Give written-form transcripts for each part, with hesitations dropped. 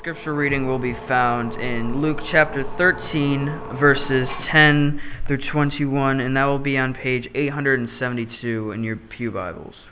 Scripture reading will be found in Luke chapter 13, verses 10 through 21, and that will be on page 872 in your pew Bibles.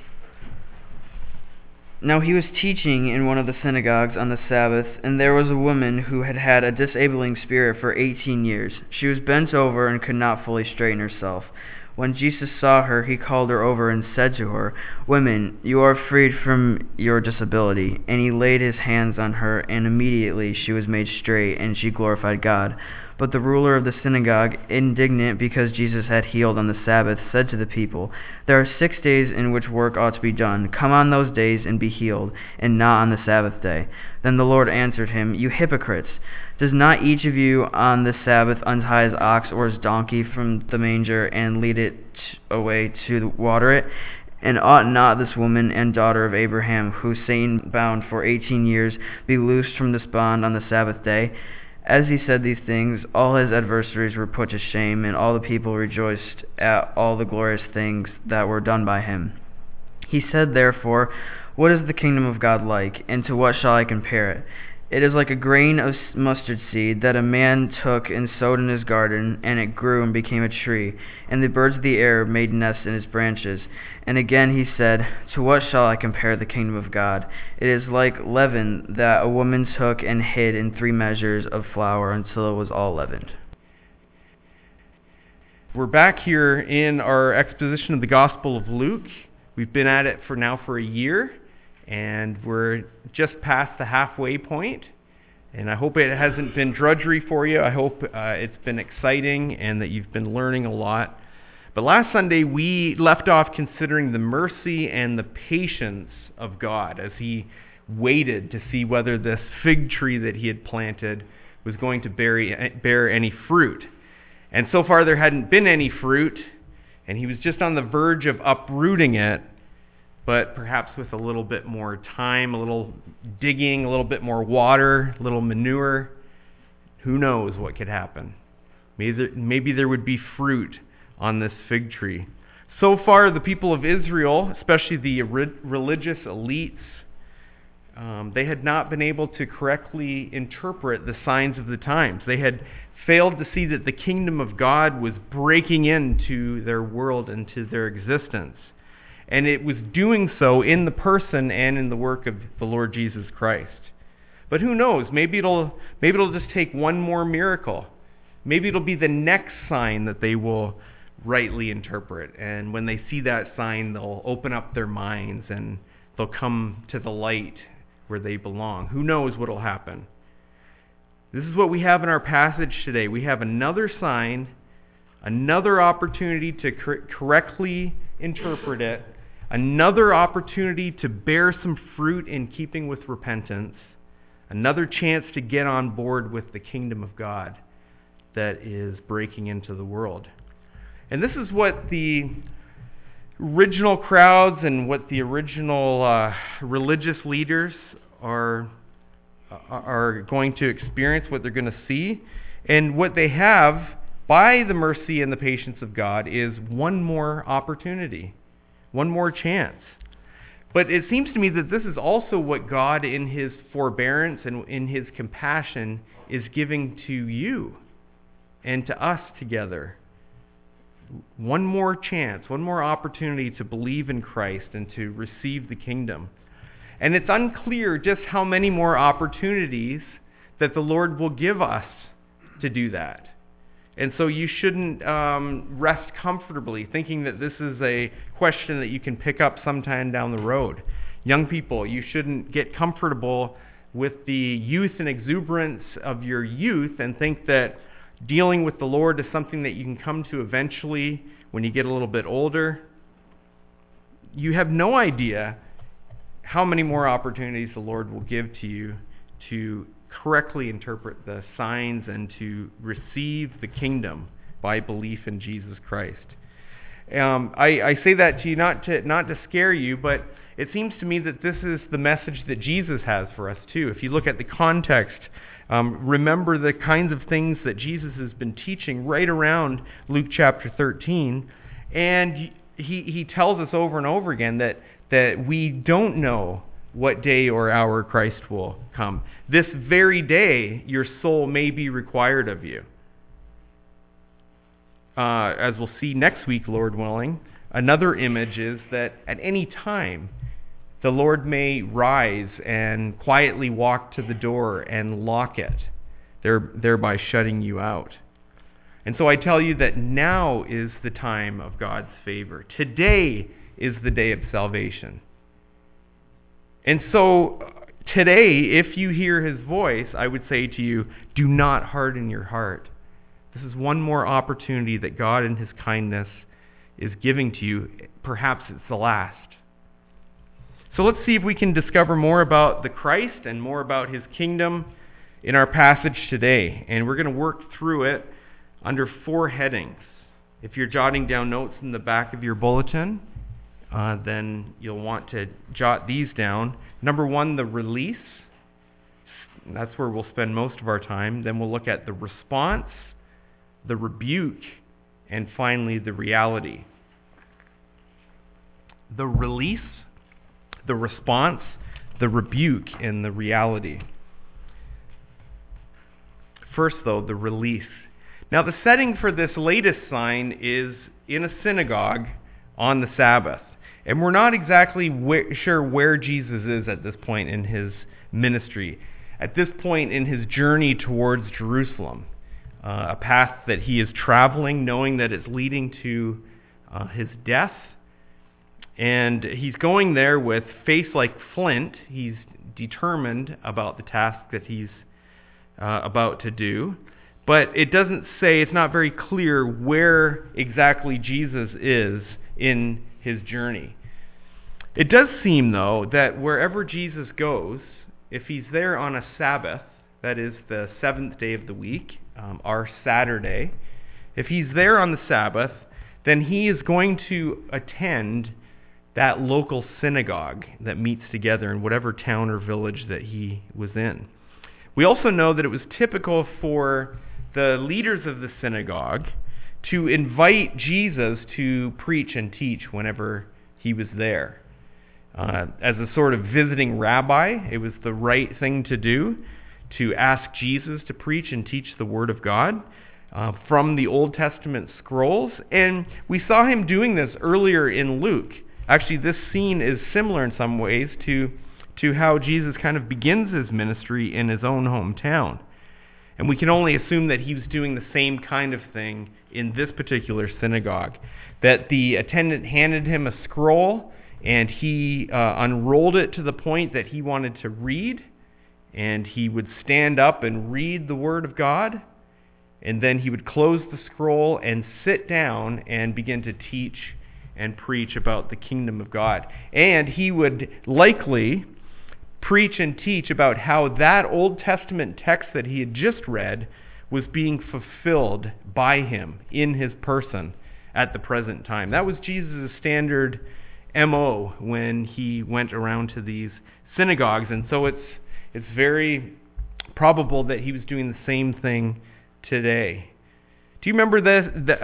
Now he was teaching in one of the synagogues on the Sabbath, and there was a woman who had had a disabling spirit for 18 years. She was bent over and could not fully straighten herself. When Jesus saw her, he called her over and said to her, "Woman, you are freed from your disability." And he laid his hands on her, and immediately she was made straight, and she glorified God. But the ruler of the synagogue, indignant because Jesus had healed on the Sabbath, said to the people, "There are 6 days in which work ought to be done. Come on those days and be healed, and not on the Sabbath day." Then the Lord answered him, "You hypocrites! Does not each of you on the Sabbath untie his ox or his donkey from the manger and lead it away to water it? And ought not this woman and daughter of Abraham, who Satan bound for 18 years, be loosed from this bond on the Sabbath day?" As he said these things, all his adversaries were put to shame, and all the people rejoiced at all the glorious things that were done by him. He said, therefore, "What is the kingdom of God like, and to what shall I compare it? It is like a grain of mustard seed that a man took and sowed in his garden, and it grew and became a tree, and the birds of the air made nests in its branches." And again he said, "To what shall I compare the kingdom of God? It is like leaven that a woman took and hid in 3 measures of flour until it was all leavened." We're back here in our exposition of the Gospel of Luke. We've been at it for a year, and we're just past the halfway point. And I hope it hasn't been drudgery for you. I hope it's been exciting and that you've been learning a lot. But last Sunday, we left off considering the mercy and the patience of God as he waited to see whether this fig tree that he had planted was going to bear any fruit. And so far, there hadn't been any fruit, and he was just on the verge of uprooting it. But perhaps with a little bit more time, a little digging, a little bit more water, a little manure, who knows what could happen. Maybe there would be fruit on this fig tree. So far, the people of Israel, especially the religious elites, they had not been able to correctly interpret the signs of the times. They had failed to see that the kingdom of God was breaking into their world, into their existence. And it was doing so in the person and in the work of the Lord Jesus Christ. But who knows? Maybe it'll just take one more miracle. Maybe it'll be the next sign that they will rightly interpret. And when they see that sign, they'll open up their minds and they'll come to the light where they belong. Who knows what'll happen? This is what we have in our passage today. We have another sign, another opportunity to correctly interpret it, another opportunity to bear some fruit in keeping with repentance, another chance to get on board with the kingdom of God that is breaking into the world. And this is what the original crowds and what the original religious leaders are going to experience, what they're going to see. And what they have, by the mercy and the patience of God, is one more opportunity. One more chance. But it seems to me that this is also what God, in his forbearance and in his compassion, is giving to you and to us together. One more chance, one more opportunity to believe in Christ and to receive the kingdom. And it's unclear just how many more opportunities that the Lord will give us to do that. And so you shouldn't rest comfortably thinking that this is a question that you can pick up sometime down the road. Young people, you shouldn't get comfortable with the youth and exuberance of your youth and think that dealing with the Lord is something that you can come to eventually when you get a little bit older. You have no idea how many more opportunities the Lord will give to you to correctly interpret the signs and to receive the kingdom by belief in Jesus Christ. I say that to you not to scare you, but it seems to me that this is the message that Jesus has for us too. If you look at the context, remember the kinds of things that Jesus has been teaching right around Luke chapter 13, and he tells us over and over again that we don't know what day or hour Christ will come. This very day, your soul may be required of you. As we'll see next week, Lord willing, another image is that at any time, the Lord may rise and quietly walk to the door and lock it, thereby shutting you out. And so I tell you that now is the time of God's favor. Today is the day of salvation. And so today, if you hear his voice, I would say to you, do not harden your heart. This is one more opportunity that God in his kindness is giving to you. Perhaps it's the last. So let's see if we can discover more about the Christ and more about his kingdom in our passage today. And we're going to work through it under 4 headings. If you're jotting down notes in the back of your bulletin, then you'll want to jot these down. Number 1, the release. That's where we'll spend most of our time. Then we'll look at the response, the rebuke, and finally the reality. The release, the response, the rebuke, and the reality. First, though, the release. Now, the setting for this latest sign is in a synagogue on the Sabbath. And we're not exactly sure where Jesus is at this point in his ministry, at this point in his journey towards Jerusalem, a path that he is traveling, knowing that it's leading to his death. And he's going there with face like flint. He's determined about the task that he's about to do. But it doesn't say, it's not very clear where exactly Jesus is in his journey. It does seem, though, that wherever Jesus goes, if he's there on a Sabbath, that is the 7th day of the week, our Saturday, if he's there on the Sabbath, then he is going to attend that local synagogue that meets together in whatever town or village that he was in. We also know that it was typical for the leaders of the synagogue to invite Jesus to preach and teach whenever he was there. As a sort of visiting rabbi, it was the right thing to do to ask Jesus to preach and teach the Word of God from the Old Testament scrolls. And we saw him doing this earlier in Luke. Actually, this scene is similar in some ways to how Jesus kind of begins his ministry in his own hometown. And we can only assume that he was doing the same kind of thing in this particular synagogue. That the attendant handed him a scroll, and he unrolled it to the point that he wanted to read. And he would stand up and read the Word of God. And then he would close the scroll and sit down and begin to teach and preach about the kingdom of God. And he would likely preach and teach about how that Old Testament text that he had just read was being fulfilled by him in his person at the present time. That was Jesus' standard MO when he went around to these synagogues. And so it's very probable that he was doing the same thing today. Do you remember this?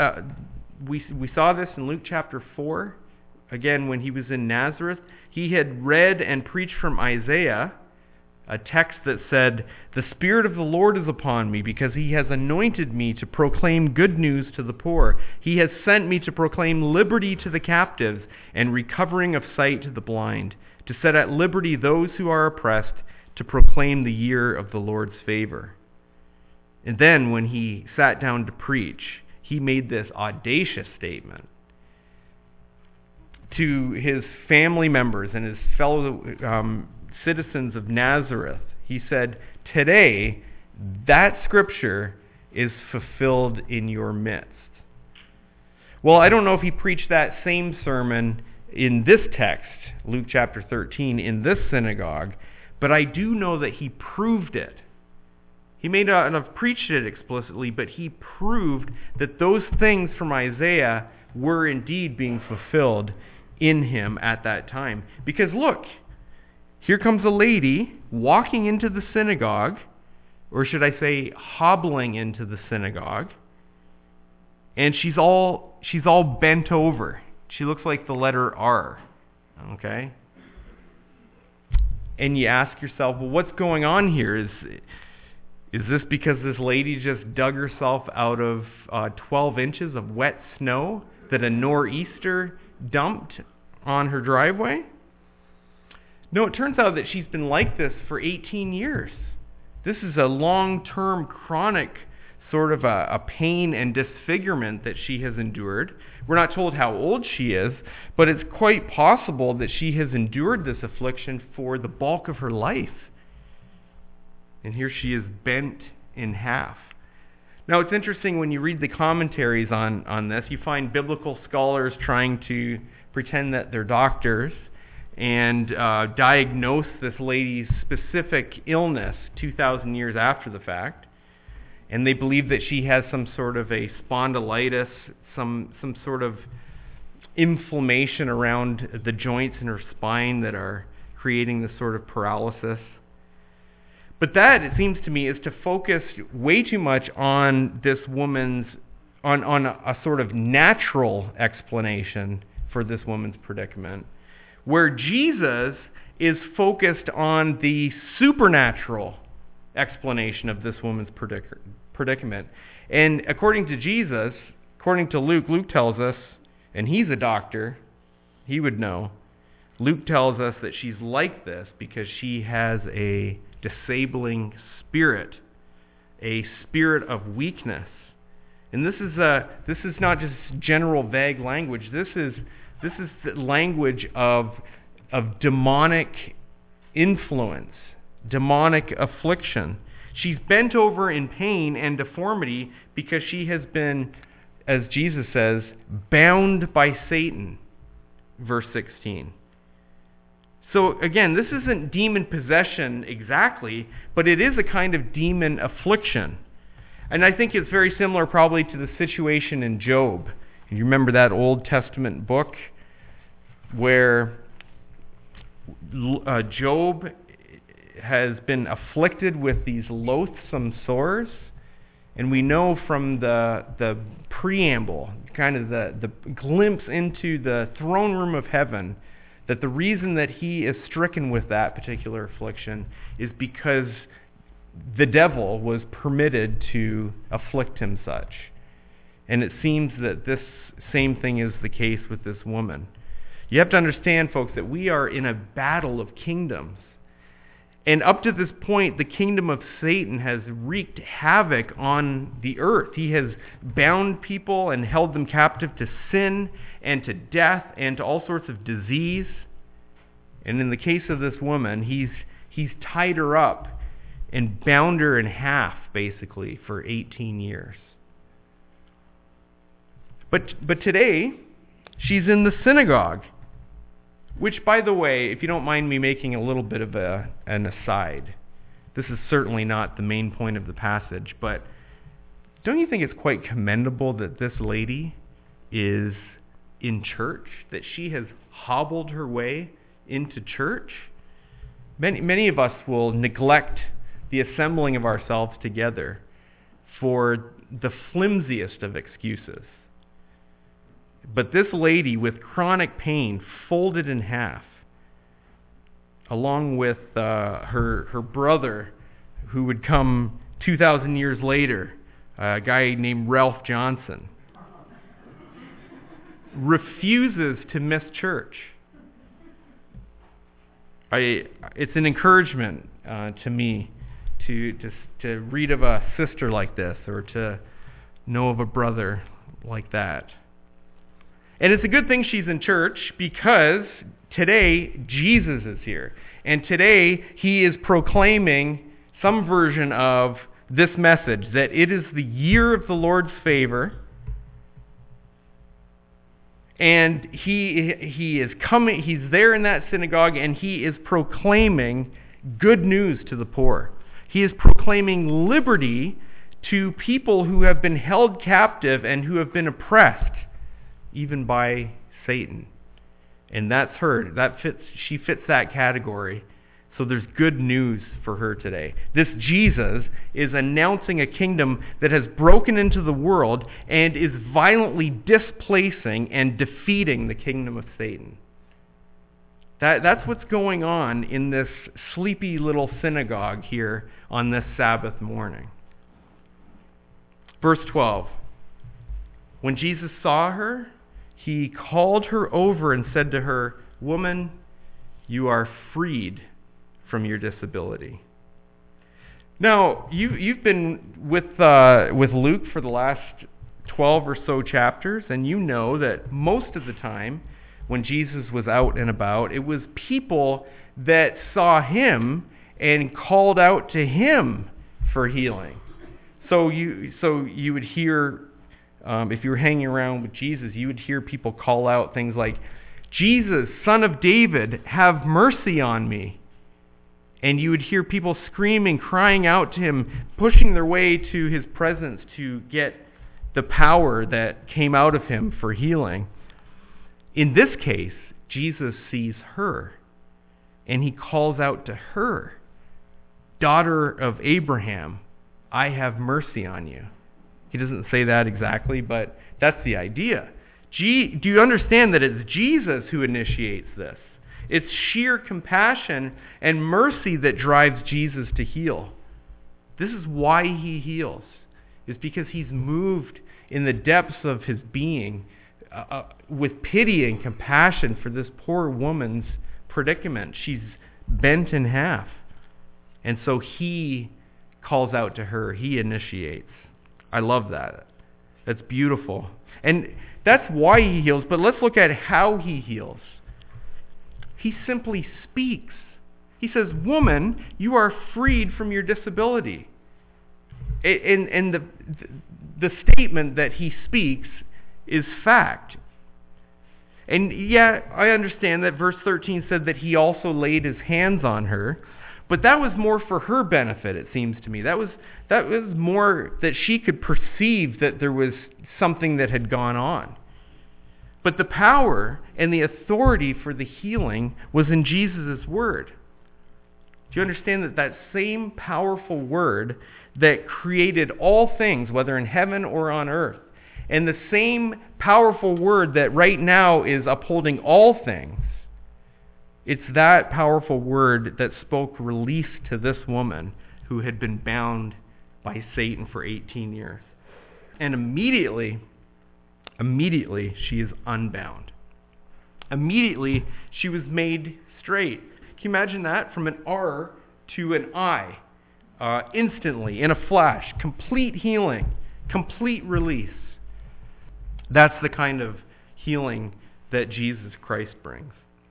We saw this in Luke chapter 4. Again, when he was in Nazareth, he had read and preached from Isaiah, a text that said, "The Spirit of the Lord is upon me, because he has anointed me to proclaim good news to the poor. He has sent me to proclaim liberty to the captives and recovering of sight to the blind, to set at liberty those who are oppressed, to proclaim the year of the Lord's favor." And then when he sat down to preach, he made this audacious statement to his family members and his fellow citizens of Nazareth. He said, "Today, that scripture is fulfilled in your midst." Well, I don't know if he preached that same sermon in this text, Luke chapter 13, in this synagogue, but I do know that he proved it. He may not have preached it explicitly, but he proved that those things from Isaiah were indeed being fulfilled in him at that time. Because look, here comes a lady walking into the synagogue, or should I say hobbling into the synagogue, and she's all bent over. She looks like the letter R. Okay? And you ask yourself, well, what's going on here? Is this because this lady just dug herself out of 12 inches of wet snow that a nor'easter dumped on her driveway? No, it turns out that she's been like this for 18 years. This is a long-term chronic sort of a pain and disfigurement that she has endured. We're not told how old she is, but it's quite possible that she has endured this affliction for the bulk of her life. And here she is bent in half. Now, it's interesting when you read the commentaries on this, you find biblical scholars trying to pretend that they're doctors and diagnose this lady's specific illness 2,000 years after the fact. And they believe that she has some sort of a spondylitis, some sort of inflammation around the joints in her spine that are creating this sort of paralysis. But that, it seems to me, is to focus way too much on this woman's, on a sort of natural explanation for this woman's predicament, where Jesus is focused on the supernatural explanation of this woman's predicament. And according to Jesus, according to Luke tells us, and he's a doctor, he would know, Luke tells us that she's like this because she has a disabling spirit, a spirit of weakness. And this is not just general vague language. This is the language of demonic influence, demonic affliction. She's bent over in pain and deformity because she has been, as Jesus says, bound by Satan. Verse 16. So again, this isn't demon possession exactly, but it is a kind of demon affliction. And I think it's very similar probably to the situation in Job. You remember that Old Testament book where Job has been afflicted with these loathsome sores? And we know from the preamble, kind of the glimpse into the throne room of heaven, that the reason that he is stricken with that particular affliction is because the devil was permitted to afflict him such. And it seems that this same thing is the case with this woman. You have to understand, folks, that we are in a battle of kingdoms. And up to this point, the kingdom of Satan has wreaked havoc on the earth. He has bound people and held them captive to sin and to death and to all sorts of disease. And in the case of this woman, he's tied her up and bound her in half, basically, for 18 years. But today, she's in the synagogue. Which, by the way, if you don't mind me making a little bit of an aside, this is certainly not the main point of the passage, but don't you think it's quite commendable that this lady is in church, that she has hobbled her way into church? Many of us will neglect the assembling of ourselves together for the flimsiest of excuses. But this lady with chronic pain, folded in half, along with her brother, who would come 2,000 years later, a guy named Ralph Johnson, refuses to miss church. It's an encouragement to me to read of a sister like this, or to know of a brother like that. And it's a good thing she's in church, because today Jesus is here. And today he is proclaiming some version of this message, that it is the year of the Lord's favor. And he is coming, he's there in that synagogue, and he is proclaiming good news to the poor. He is proclaiming liberty to people who have been held captive and who have been oppressed, even by Satan. And that's her. She fits that category. So there's good news for her today. This Jesus is announcing a kingdom that has broken into the world and is violently displacing and defeating the kingdom of Satan. That's what's going on in this sleepy little synagogue here on this Sabbath morning. Verse 12. When Jesus saw her, he called her over and said to her, "Woman, you are freed from your disability." Now, you've been with Luke for the last 12 or so chapters, and you know that most of the time when Jesus was out and about, it was people that saw him and called out to him for healing. So you would hear, if you were hanging around with Jesus, you would hear people call out things like, "Jesus, Son of David, have mercy on me." And you would hear people screaming, crying out to him, pushing their way to his presence to get the power that came out of him for healing. In this case, Jesus sees her, and he calls out to her, "Daughter of Abraham, I have mercy on you." He doesn't say that exactly, but that's the idea. Do you understand that it's Jesus who initiates this? It's sheer compassion and mercy that drives Jesus to heal. This is why he heals, is because he's moved in the depths of his being with pity and compassion for this poor woman's predicament. She's bent in half. And so he calls out to her. He initiates. I love that. That's beautiful. And that's why he heals. But let's look at how he heals. He simply speaks. He says, "Woman, you are freed from your disability." And the statement that he speaks is fact. And yeah, I understand that verse 13 said that he also laid his hands on her, but that was more for her benefit, it seems to me. That was more that she could perceive that there was something that had gone on. But the power and the authority for the healing was in Jesus' word. Do you understand that same powerful word that created all things, whether in heaven or on earth, and the same powerful word that right now is upholding all things, it's that powerful word that spoke release to this woman who had been bound by Satan for 18 years. And immediately she is unbound. Immediately she was made straight. Can you imagine that? From an R to an I. Instantly, in a flash. Complete healing. Complete release. That's the kind of healing that Jesus Christ brings.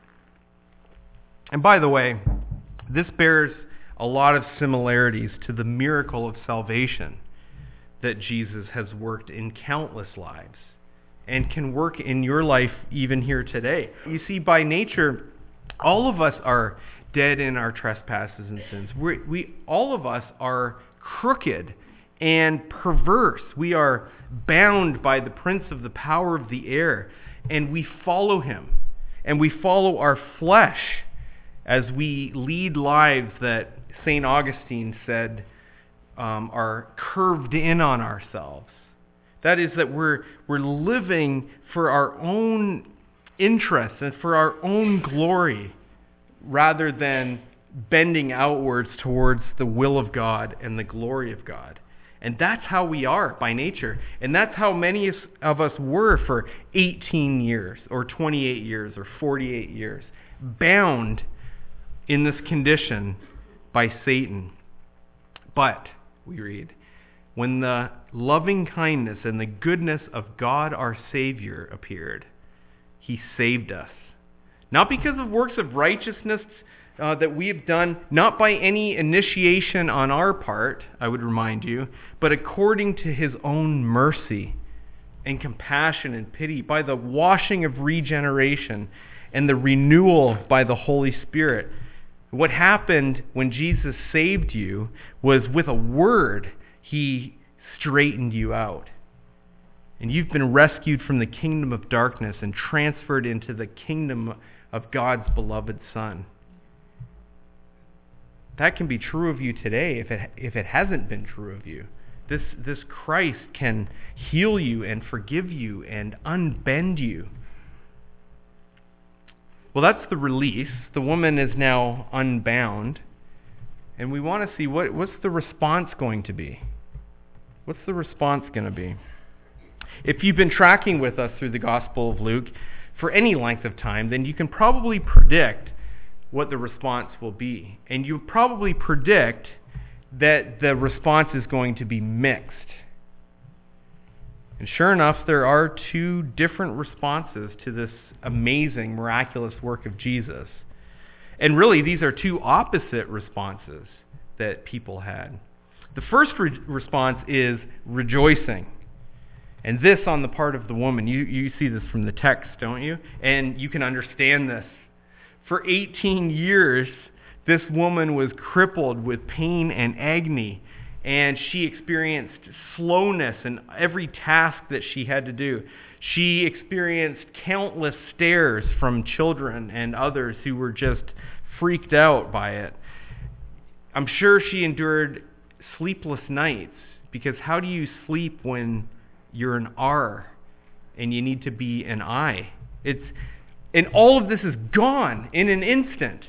And by the way, this bears a lot of similarities to the miracle of salvation that Jesus has worked in countless lives and can work in your life even here today. You see, by nature, all of us are dead in our trespasses and sins. All of us are crooked and perverse. We are bound by the prince of the power of the air, and we follow him, and we follow our flesh as we lead lives that St. Augustine said are curved in on ourselves. That is, that we're living for our own interests and for our own glory rather than bending outwards towards the will of God and the glory of God. And that's how we are by nature. And that's how many of us were for 18 years or 28 years or 48 years, bound in this condition by Satan. But, we read, when the loving kindness and the goodness of God our Savior appeared, he saved us. Not because of works of righteousness that we have done, not by any initiation on our part, I would remind you, but according to his own mercy and compassion and pity, by the washing of regeneration and the renewal by the Holy Spirit. What happened when Jesus saved you was with a word, he straightened you out. And you've been rescued from the kingdom of darkness and transferred into the kingdom of God's beloved Son. That can be true of you today if it hasn't been true of you. This Christ can heal you and forgive you and unbend you. Well, that's the release. The woman is now unbound. And we want to see what's the response going to be. What's the response going to be? If you've been tracking with us through the Gospel of Luke for any length of time, then you can probably predict what the response will be. And you probably predict that the response is going to be mixed. And sure enough, there are two different responses to this amazing, miraculous work of Jesus. And really, these are two opposite responses that people had. The first response is rejoicing. And this on the part of the woman. You see this from the text, don't you? And you can understand this. For 18 years, this woman was crippled with pain and agony. And she experienced slowness in every task that she had to do. She experienced countless stares from children and others who were just freaked out by it. I'm sure she endured sleepless nights, because how do you sleep when you're an R and you need to be an I? And all of this is gone in an instant.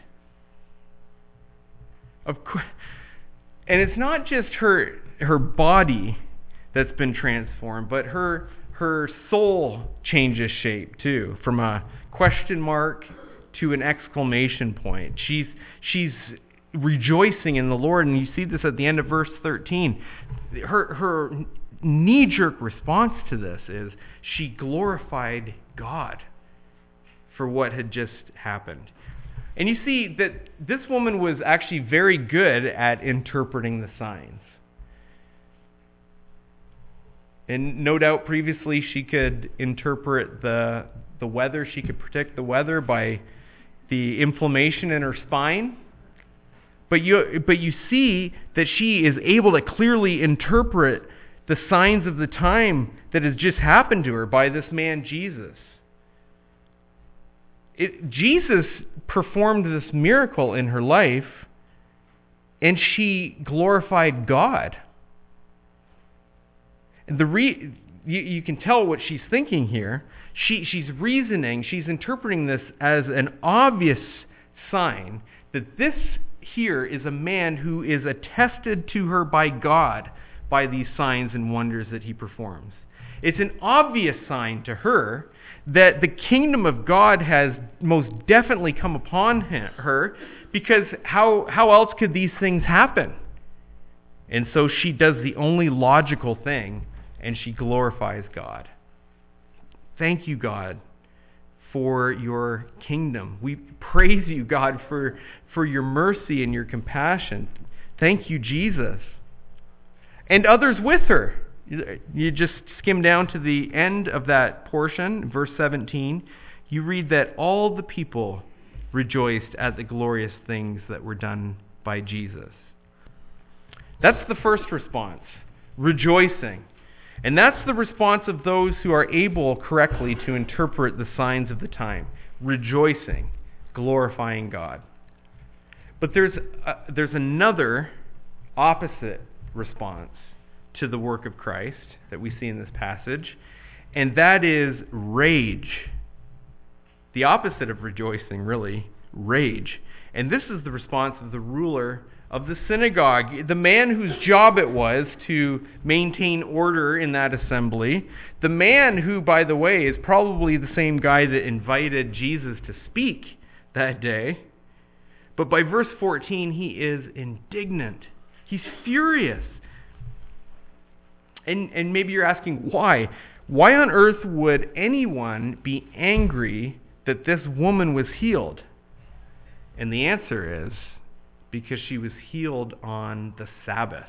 Of course. And it's not just her body that's been transformed, but her soul changes shape too, from a question mark to an exclamation point. She's rejoicing in the Lord, and you see this at the end of verse 13. Her knee-jerk response to this is she glorified God for what had just happened. And you see that this woman was actually very good at interpreting the signs. And no doubt previously she could interpret the weather. She could predict the weather by the inflammation in her spine. But you see that she is able to clearly interpret the signs of the time that has just happened to her by this man Jesus. Jesus performed this miracle in her life, and she glorified God. And you can tell what she's thinking here. She's reasoning, she's interpreting this as an obvious sign that this here is a man who is attested to her by God by these signs and wonders that he performs. It's an obvious sign to her that the kingdom of God has most definitely come upon her, because how else could these things happen? And so she does the only logical thing, and she glorifies God. Thank you, God, for your kingdom. We praise you, God, for your mercy and your compassion. Thank you, Jesus. And others with her. You just skim down to the end of that portion, verse 17. You read that all the people rejoiced at the glorious things that were done by Jesus. That's the first response, rejoicing. And that's the response of those who are able correctly to interpret the signs of the time, rejoicing, glorifying God. But there's another opposite response to the work of Christ that we see in this passage, and that is rage. The opposite of rejoicing, really, rage. And this is the response of the ruler of the synagogue, the man whose job it was to maintain order in that assembly, the man who, by the way, is probably the same guy that invited Jesus to speak that day. But by verse 14, he is indignant. He's furious. And maybe you're asking, why? Why on earth would anyone be angry that this woman was healed? And the answer is because she was healed on the Sabbath.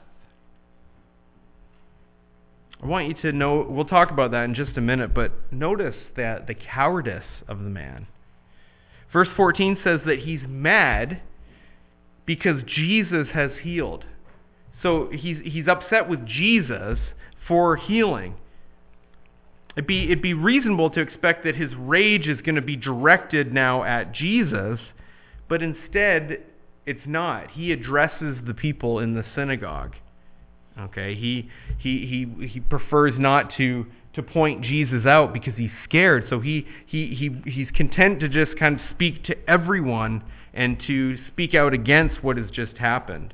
I want you to know, we'll talk about that in just a minute, but notice that the cowardice of the man. Verse 14 says that he's mad because Jesus has healed. So he's upset with Jesus for healing. It'd be reasonable to expect that his rage is going to be directed now at Jesus, but instead it's not. He addresses the people in the synagogue. Okay, he prefers not to to point Jesus out because he's scared. So he's content to just kind of speak to everyone and to speak out against what has just happened.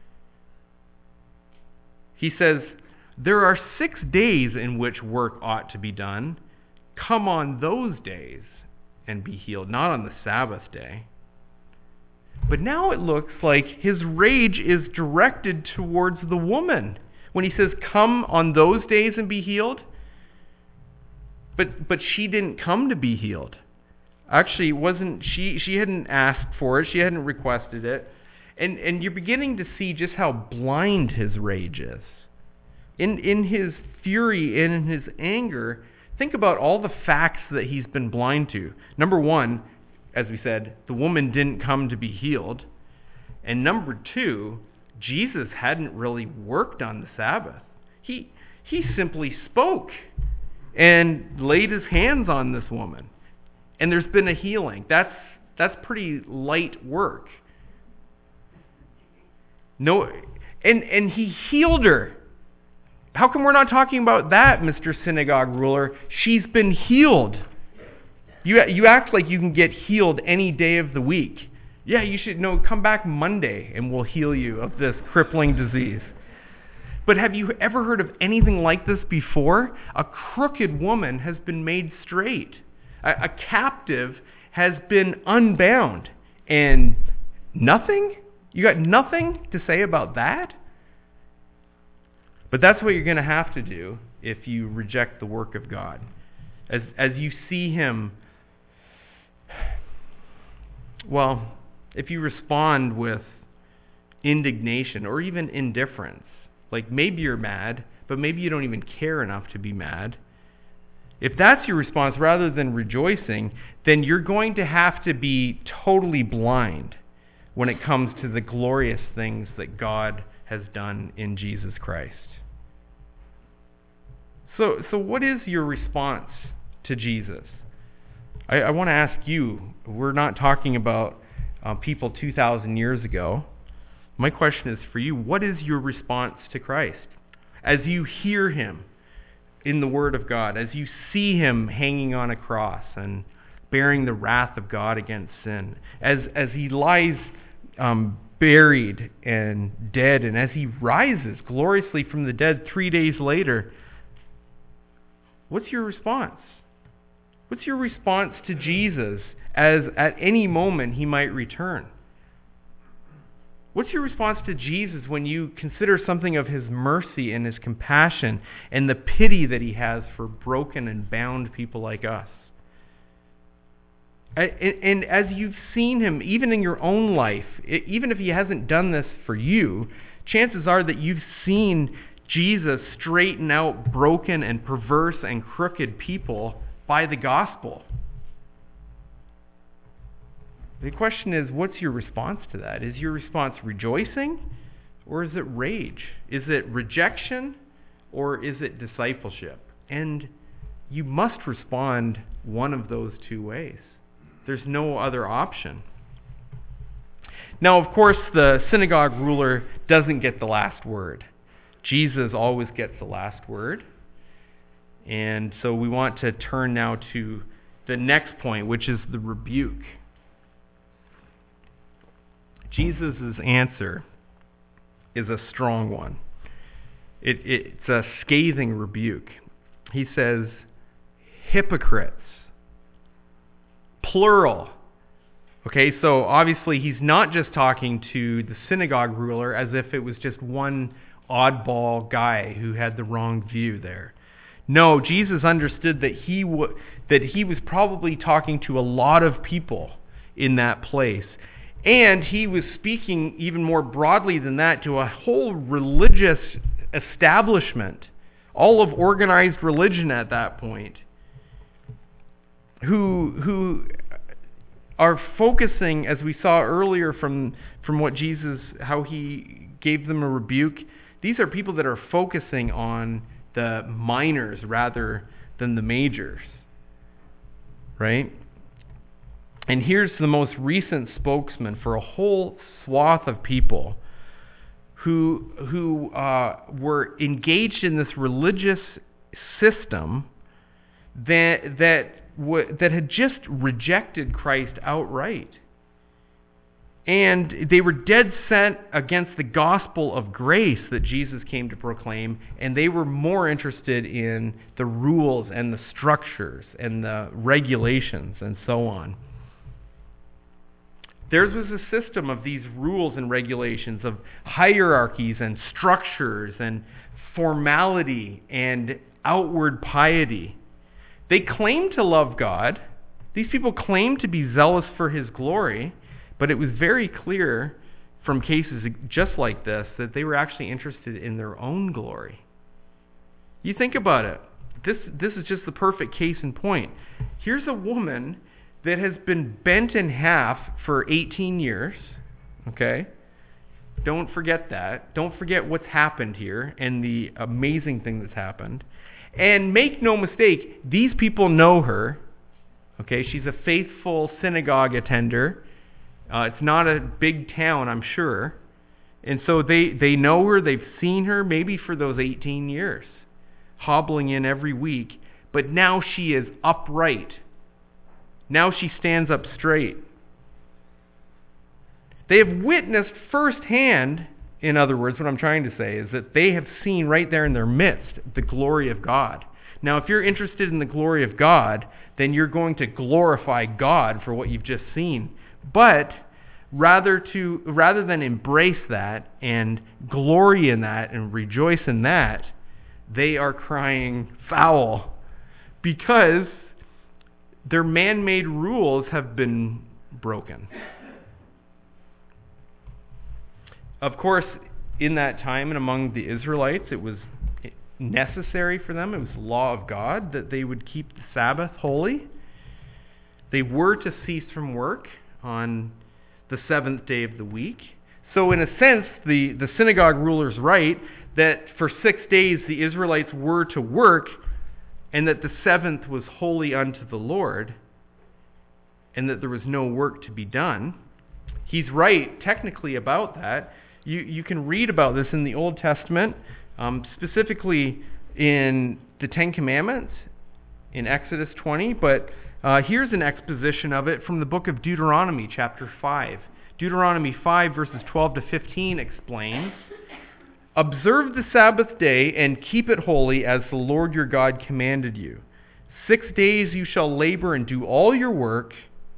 He says, there are 6 days in which work ought to be done. Come on those days and be healed, not on the Sabbath day. But now it looks like his rage is directed towards the woman. When he says, come on those days and be healed, but she didn't come to be healed. Actually, she hadn't asked for it, she hadn't requested it. And you're beginning to see just how blind his rage is. In his fury and in his anger, think about all the facts that he's been blind to. Number one, as we said, the woman didn't come to be healed. And number two, Jesus hadn't really worked on the Sabbath. He simply spoke and laid his hands on this woman. And there's been a healing. That's pretty light work. No, and he healed her. How come we're not talking about that, Mr. Synagogue ruler? She's been healed. You act like you can get healed any day of the week. Yeah, you should come back Monday and we'll heal you of this crippling disease. But have you ever heard of anything like this before? A crooked woman has been made straight. A captive has been unbound. And nothing? You got nothing to say about that? But that's what you're going to have to do if you reject the work of God. As you see him, well, if you respond with indignation or even indifference, like maybe you're mad, but maybe you don't even care enough to be mad. If that's your response rather than rejoicing, then you're going to have to be totally blind when it comes to the glorious things that God has done in Jesus Christ. So what is your response to Jesus? I want to ask you, we're not talking about people 2,000 years ago. My question is for you, what is your response to Christ? As you hear him in the Word of God, as you see him hanging on a cross and bearing the wrath of God against sin, as he lies buried and dead, and as he rises gloriously from the dead 3 days later, what's your response? What's your response to Jesus as at any moment he might return? What's your response to Jesus when you consider something of his mercy and his compassion and the pity that he has for broken and bound people like us? And as you've seen him, even in your own life, even if he hasn't done this for you, chances are that you've seen Jesus straighten out broken and perverse and crooked people by the gospel. The question is, what's your response to that? Is your response rejoicing, or is it rage? Is it rejection, or is it discipleship? And you must respond one of those two ways. There's no other option. Now, of course, the synagogue ruler doesn't get the last word. Jesus always gets the last word. And so we want to turn now to the next point, which is the rebuke. Jesus' answer is a strong one. It's a scathing rebuke. He says, hypocrites. Plural. Okay, so obviously he's not just talking to the synagogue ruler as if it was just one oddball guy who had the wrong view there. No, Jesus understood that he was probably talking to a lot of people in that place. And he was speaking even more broadly than that to a whole religious establishment, all of organized religion at that point, who are focusing, as we saw earlier from what Jesus, how he gave them a rebuke. These are people that are focusing on the minors rather than the majors, right? And here's the most recent spokesman for a whole swath of people who were engaged in this religious system that had just rejected Christ outright. And they were dead set against the gospel of grace that Jesus came to proclaim, and they were more interested in the rules and the structures and the regulations and so on. Theirs was a system of these rules and regulations, of hierarchies and structures and formality and outward piety. They claimed to love God. These people claimed to be zealous for His glory, but it was very clear from cases just like this that they were actually interested in their own glory. You think about it. This is just the perfect case in point. Here's a woman that has been bent in half for 18 years, okay? Don't forget that. Don't forget what's happened here and the amazing thing that's happened. And make no mistake, these people know her, okay? She's a faithful synagogue attender. It's not a big town, I'm sure. And so they know her, they've seen her maybe for those 18 years, hobbling in every week. But now she is upright. Now she stands up straight. They have witnessed firsthand, in other words, what I'm trying to say is that they have seen right there in their midst the glory of God. Now, if you're interested in the glory of God, then you're going to glorify God for what you've just seen. But rather than embrace that and glory in that and rejoice in that, they are crying foul because their man-made rules have been broken. Of course, in that time and among the Israelites, it was necessary for them, it was the law of God, that they would keep the Sabbath holy. They were to cease from work on the seventh day of the week. So in a sense, the synagogue ruler's right that for 6 days the Israelites were to work, and that the seventh was holy unto the Lord, and that there was no work to be done. He's right technically about that. You can read about this in the Old Testament, specifically in the Ten Commandments, in Exodus 20, but here's an exposition of it from the book of Deuteronomy, chapter 5. Deuteronomy 5, verses 12 to 15 explains, "Observe the Sabbath day and keep it holy as the Lord your God commanded you. 6 days you shall labor and do all your work,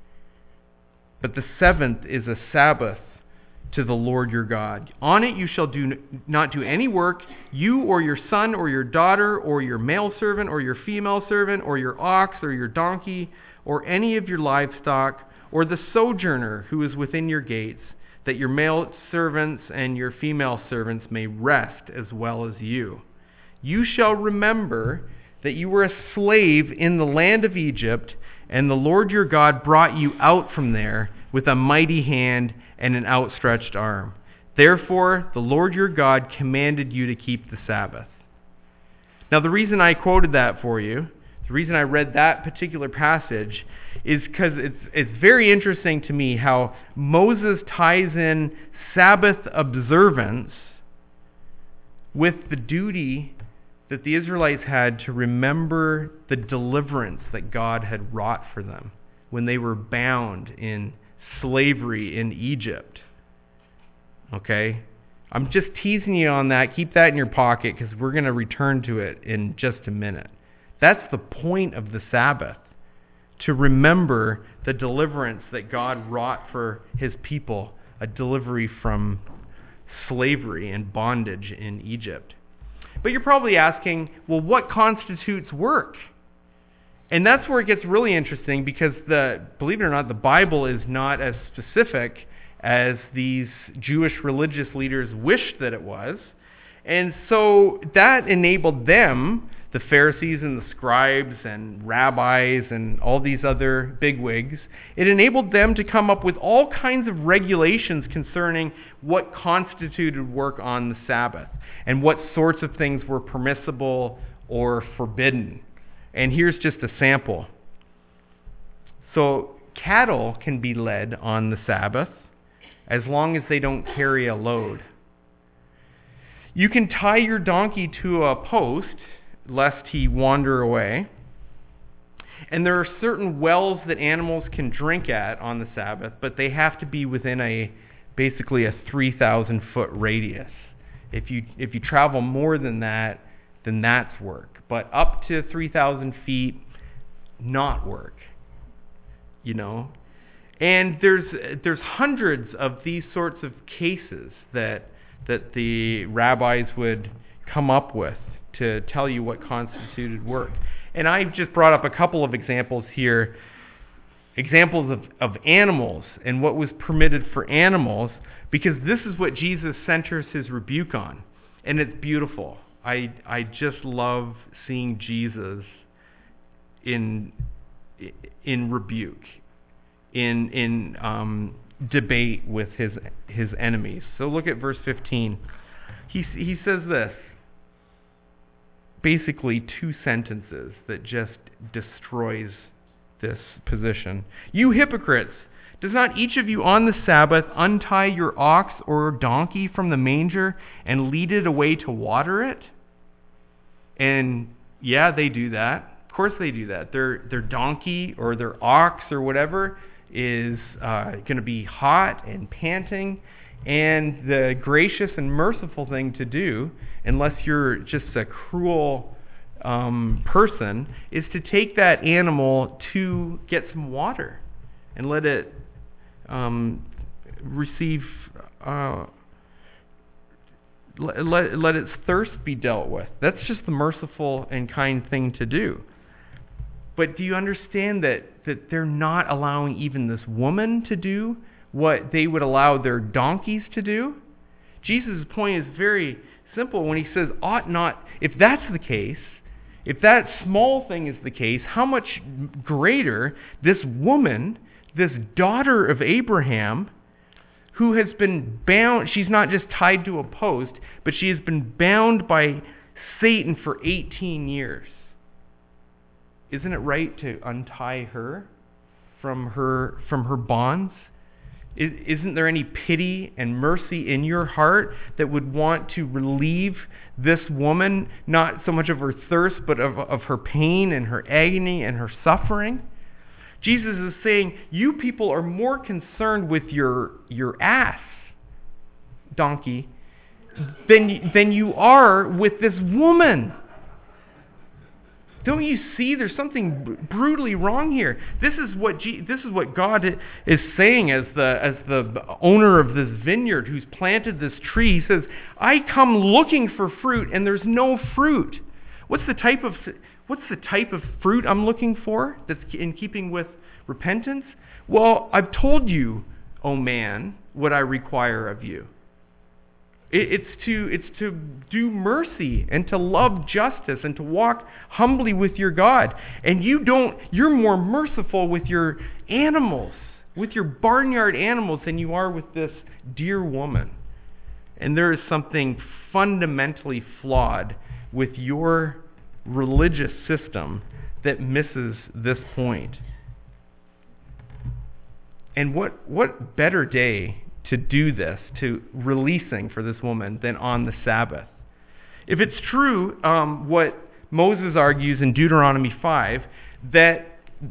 but the seventh is a Sabbath to the Lord your God. On it you shall not do any work, you or your son or your daughter or your male servant or your female servant or your ox or your donkey or any of your livestock or the sojourner who is within your gates, that your male servants and your female servants may rest as well as you. You shall remember that you were a slave in the land of Egypt, and the Lord your God brought you out from there with a mighty hand and an outstretched arm. Therefore, the Lord your God commanded you to keep the Sabbath." Now, the reason I quoted that for you, the reason I read that particular passage, is because it's very interesting to me how Moses ties in Sabbath observance with the duty that the Israelites had to remember the deliverance that God had wrought for them when they were bound in slavery in Egypt. Okay? I'm just teasing you on that. Keep that in your pocket because we're going to return to it in just a minute. That's the point of the Sabbath, to remember the deliverance that God wrought for His people, a delivery from slavery and bondage in Egypt. But you're probably asking, well, what constitutes work? And that's where it gets really interesting because, believe it or not, the Bible is not as specific as these Jewish religious leaders wished that it was. And so that enabled them, the Pharisees and the scribes and rabbis and all these other bigwigs, it enabled them to come up with all kinds of regulations concerning what constituted work on the Sabbath and what sorts of things were permissible or forbidden. And here's just a sample. So cattle can be led on the Sabbath as long as they don't carry a load. You can tie your donkey to a post lest he wander away. And there are certain wells that animals can drink at on the Sabbath, but they have to be within basically a 3,000-foot radius. If you travel more than that, then that's work. But up to 3,000 feet, not work. And there's hundreds of these sorts of cases that the rabbis would come up with to tell you what constituted work. And I've just brought up a couple of examples here, examples of animals and what was permitted for animals, because this is what Jesus centers his rebuke on. And it's beautiful. I just love seeing Jesus in rebuke, in debate with his enemies. So look at verse 15. He says this, basically two sentences that just destroys this position. You hypocrites, does not each of you on the Sabbath untie your ox or donkey from the manger and lead it away to water it? And yeah, they do that. Of course they do that. Their donkey or their ox or whatever is going to be hot and panting. And the gracious and merciful thing to do, unless you're just a cruel person, is to take that animal to get some water and let it receive, let its thirst be dealt with. That's just the merciful and kind thing to do. But do you understand that they're not allowing even this woman to do what they would allow their donkeys to do? Jesus' point is very simple when he says, ought not, if that's the case, if that small thing is the case, how much greater this woman, this daughter of Abraham, who has been bound, she's not just tied to a post, but she has been bound by Satan for 18 years. Isn't it right to untie her from her bonds? Isn't there any pity and mercy in your heart that would want to relieve this woman, not so much of her thirst, but of her pain and her agony and her suffering? Jesus is saying, you people are more concerned with your ass, donkey, than you are with this woman. Don't you see there's something brutally wrong here? This is what God is saying as the owner of this vineyard who's planted this tree. He says, I come looking for fruit and there's no fruit. What's the type of fruit I'm looking for that's in keeping with repentance? Well, I've told you, O man, what I require of you. It's to do mercy and to love justice and to walk humbly with your God. And you're more merciful with your animals, with your barnyard animals, than you are with this dear woman. And there is something fundamentally flawed with your religious system that misses this point. And what better day to do this, to releasing for this woman, than on the Sabbath? If it's true, what Moses argues in Deuteronomy 5, that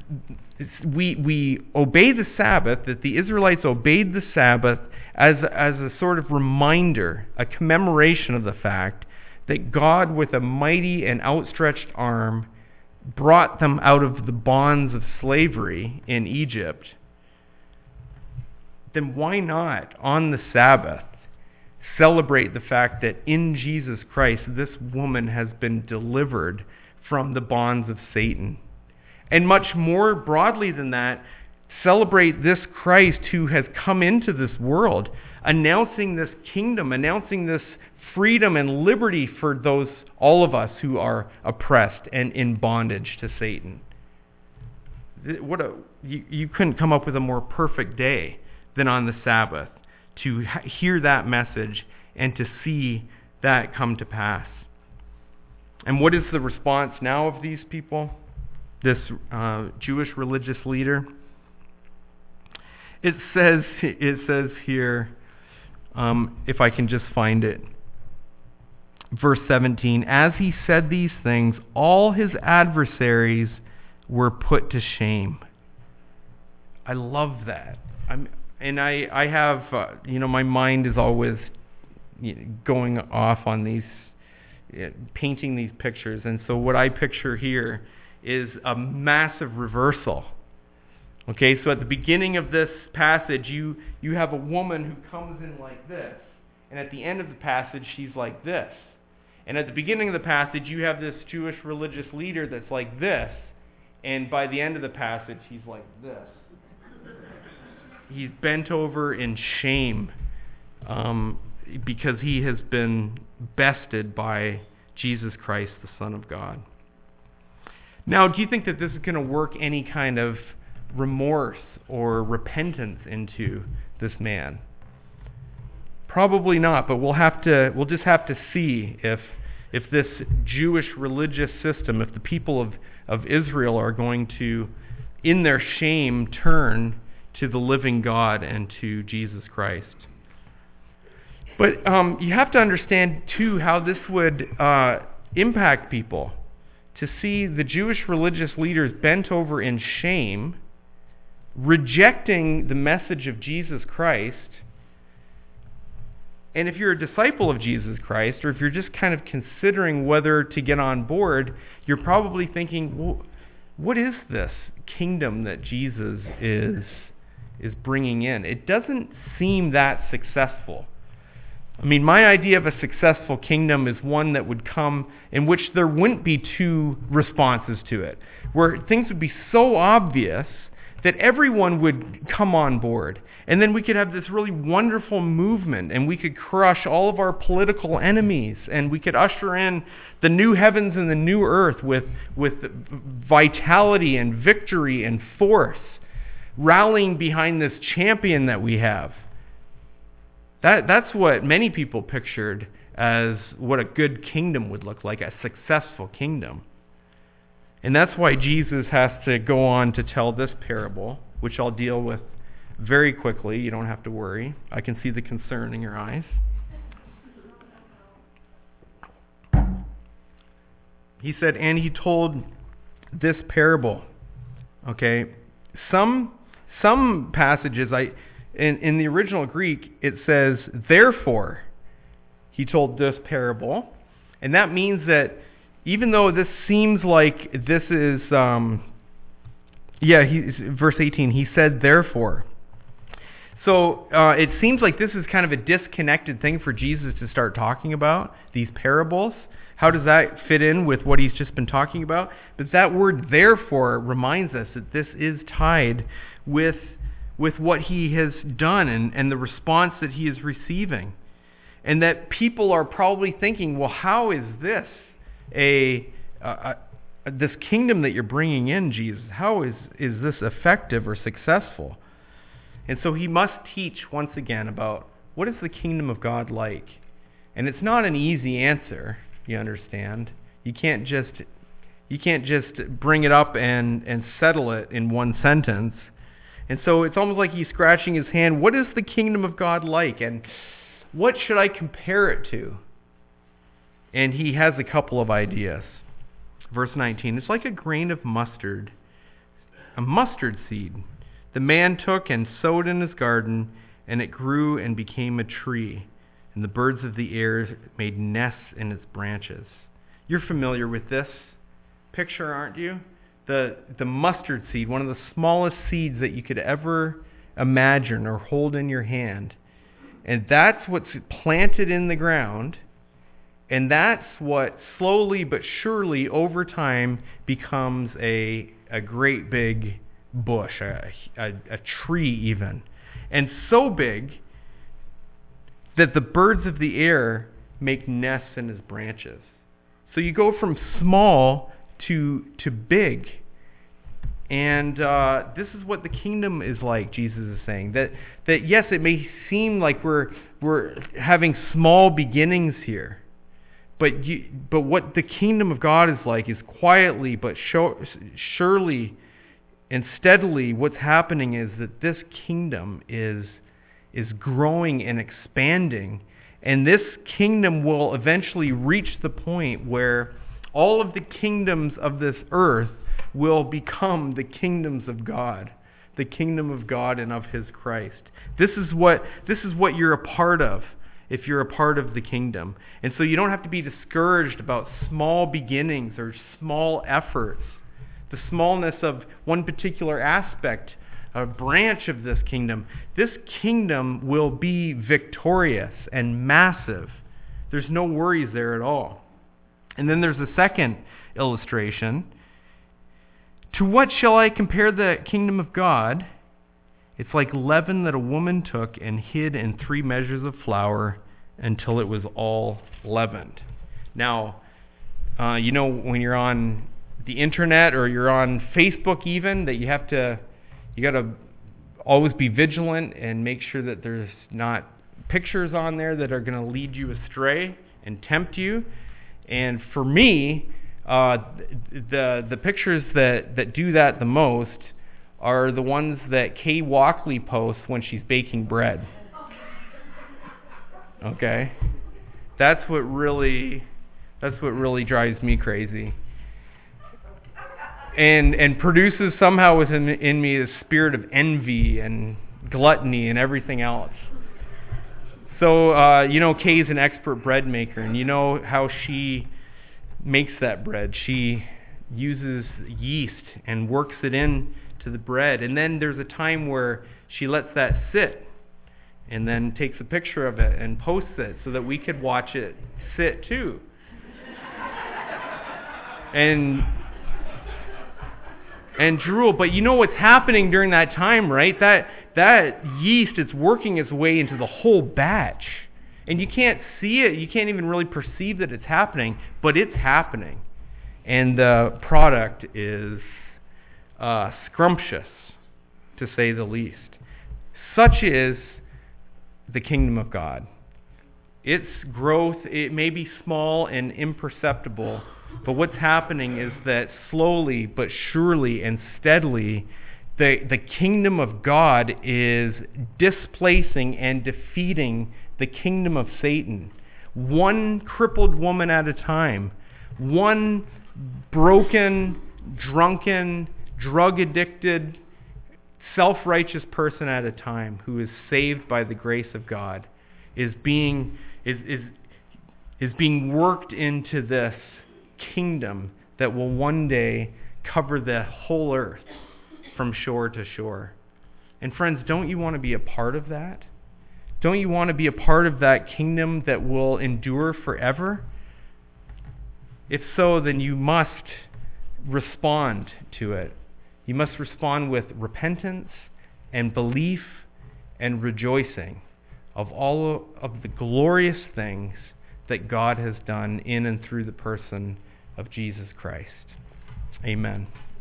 we obey the Sabbath, that the Israelites obeyed the Sabbath as a sort of reminder, a commemoration of the fact that God, with a mighty and outstretched arm, brought them out of the bonds of slavery in Egypt, then why not, on the Sabbath, celebrate the fact that in Jesus Christ, this woman has been delivered from the bonds of Satan? And much more broadly than that, celebrate this Christ who has come into this world, announcing this kingdom, announcing this freedom and liberty for all of us who are oppressed and in bondage to Satan. You couldn't come up with a more perfect day than on the Sabbath to hear that message and to see that come to pass. And what is the response now of these people, this Jewish religious leader? It says here, if I can just find it, verse 17, as he said these things, all his adversaries were put to shame. I love that. I have, my mind is always going off on these, painting these pictures. And so what I picture here is a massive reversal. Okay, so at the beginning of this passage, you have a woman who comes in like this. And at the end of the passage, she's like this. And at the beginning of the passage, you have this Jewish religious leader that's like this. And by the end of the passage, he's like this. He's bent over in shame because he has been bested by Jesus Christ, the Son of God. Now, do you think that this is going to work any kind of remorse or repentance into this man? Probably not, but we'll just have to see if this Jewish religious system, if the people of Israel are going to, in their shame, turn to the living God and to Jesus Christ. But you have to understand, too, how this would impact people. To see the Jewish religious leaders bent over in shame, rejecting the message of Jesus Christ. And if you're a disciple of Jesus Christ, or if you're just kind of considering whether to get on board, you're probably thinking, well, what is this kingdom that Jesus is bringing in? It doesn't seem that successful. I mean, my idea of a successful kingdom is one that would come in which there wouldn't be two responses to it, where things would be so obvious that everyone would come on board. And then we could have this really wonderful movement, and we could crush all of our political enemies, and we could usher in the new heavens and the new earth with vitality and victory and force, rallying behind this champion that we have. That's what many people pictured as what a good kingdom would look like, a successful kingdom. And that's why Jesus has to go on to tell this parable, which I'll deal with very quickly. You don't have to worry. I can see the concern in your eyes. He said, and he told this parable. Okay, some passages, in the original Greek, it says, therefore, he told this parable. And that means that even though this seems like this is, verse 18, he said, therefore. So it seems like this is kind of a disconnected thing for Jesus to start talking about, these parables. How does that fit in with what he's just been talking about? But that word therefore reminds us that this is tied with what he has done and the response that he is receiving. And that people are probably thinking, well, how is this this kingdom that you're bringing in, Jesus? How is this effective or successful? And so he must teach once again about what is the kingdom of God like. And it's not an easy answer, you understand. You can't just bring it up and settle it in one sentence. And so it's almost like he's scratching his hand. What is the kingdom of God like? And what should I compare it to? And he has a couple of ideas. Verse 19, it's like a grain of mustard, a mustard seed. The man took and sowed in his garden, and it grew and became a tree. And the birds of the air made nests in its branches. You're familiar with this picture, aren't you? The mustard seed, one of the smallest seeds that you could ever imagine or hold in your hand. And that's what's planted in the ground. And that's what slowly but surely over time becomes a great big bush, a tree even. And so big that the birds of the air make nests in its branches. So you go from small to big. And this is what the kingdom is like, Jesus is saying. That yes, it may seem like we're having small beginnings here. But what the kingdom of God is like is quietly but surely and steadily what's happening is that this kingdom is growing and expanding. And this kingdom will eventually reach the point where all of the kingdoms of this earth will become the kingdoms of God, the kingdom of God and of his Christ. This is what you're a part of if you're a part of the kingdom. And so you don't have to be discouraged about small beginnings or small efforts. The smallness of one particular aspect, a branch of this kingdom. This kingdom will be victorious and massive. There's no worries there at all. And then there's a second illustration. To what shall I compare the kingdom of God? It's like leaven that a woman took and hid in 3 measures of flour until it was all leavened. Now, when you're on the internet or you're on Facebook even, that you got to always be vigilant and make sure that there's not pictures on there that are going to lead you astray and tempt you. And for me, the pictures that do that the most are the ones that Kay Walkley posts when she's baking bread. Okay? That's what really drives me crazy. And produces somehow within me the spirit of envy and gluttony and everything else. So, Kay's an expert bread maker, and you know how she makes that bread. She uses yeast and works it in to the bread. And then there's a time where she lets that sit and then takes a picture of it and posts it so that we could watch it sit too. And drool. But you know what's happening during that time, right? That yeast, it's working its way into the whole batch. And you can't see it. You can't even really perceive that it's happening, but it's happening. And the product is scrumptious, to say the least. Such is the kingdom of God. Its growth, it may be small and imperceptible, but what's happening is that slowly but surely and steadily, the kingdom of God is displacing and defeating the kingdom of Satan. One crippled woman at a time. One broken, drunken, drug-addicted, self-righteous person at a time who is saved by the grace of God is being worked into this kingdom that will one day cover the whole earth from shore to shore. And friends, don't you want to be a part of that? Don't you want to be a part of that kingdom that will endure forever? If so, then you must respond to it. You must respond with repentance and belief and rejoicing of all of the glorious things that God has done in and through the person of Jesus Christ. Amen.